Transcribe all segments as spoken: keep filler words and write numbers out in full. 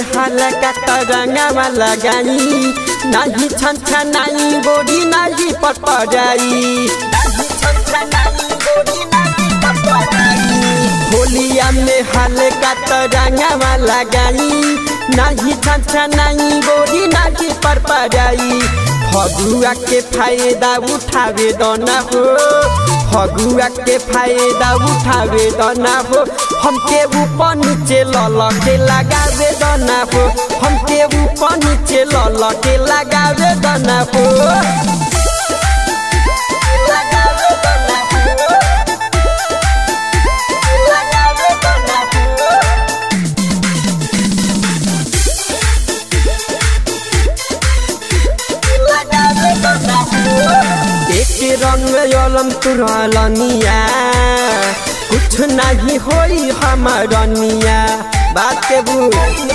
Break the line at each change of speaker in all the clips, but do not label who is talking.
हल्का तरंगा लगाई नहीं छन छनाई गोरी नहीं पटपटाई होलिया में हल्का तरंगा लगाई नहीं छन छनाई गोरी नहीं पटपटाई फगुआ के फायदा उठावे दना हो फगुआ के फायदा उठावे दना हो हमके ऊपर नीचे लल के लगावे दना हो हमके ऊपर नीचे लल के लगावे दना हो एक रंग यलम तुरलनिया कुछ नहीं होई हमारनिया बात के बुझ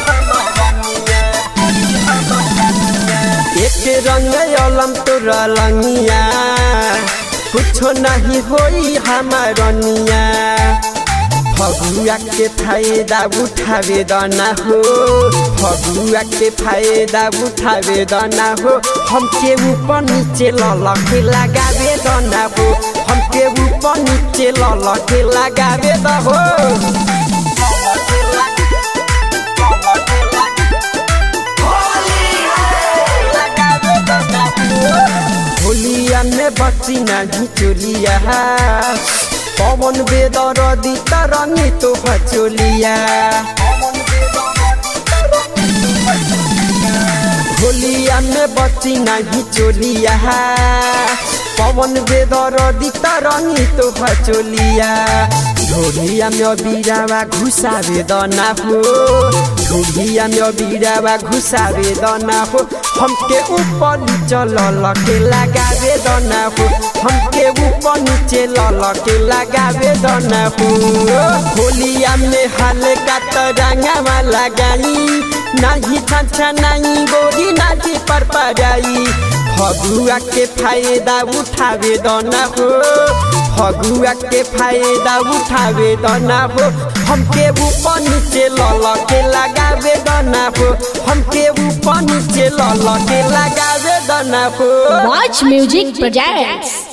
एक रंग यलम तुरलनिया कुछ नहीं होई हमारनिया फगुआ के फायदा उठावे दना हो फगुआ के फायदा उठावे दना हो हमके ऊपर नीचे लल के लगावे दना हो हमके ऊपर नीचे लल के लगावे द हो होलिया में बची नहीं चोलिया पवन बेदर दी तरंगी तो बचोलिया होलिया में बची नहीं चोलिया पवन बेदर दी तरंगी तो बचोलिया ढोलिया में बीरावा घुसावे दना हो ढोलिया में बीरावा घुसावे दना हो हमके ऊपर नीचे लल के लगावे दना हो हमके ऊपर नीचे लल के लगावे दना हो होलिया में हल्का तरंगा लगाई नहीं छन छनाई गोरी नहीं पटपटाई फगुआ के फायदा उठावे दना हो फगुआ के फायदा उठावे दना हो हमके ऊपर नीचे लल के लगावे दना हो हमके ऊपर नीचे लल के लगावे दना हो
Watch Music Projects।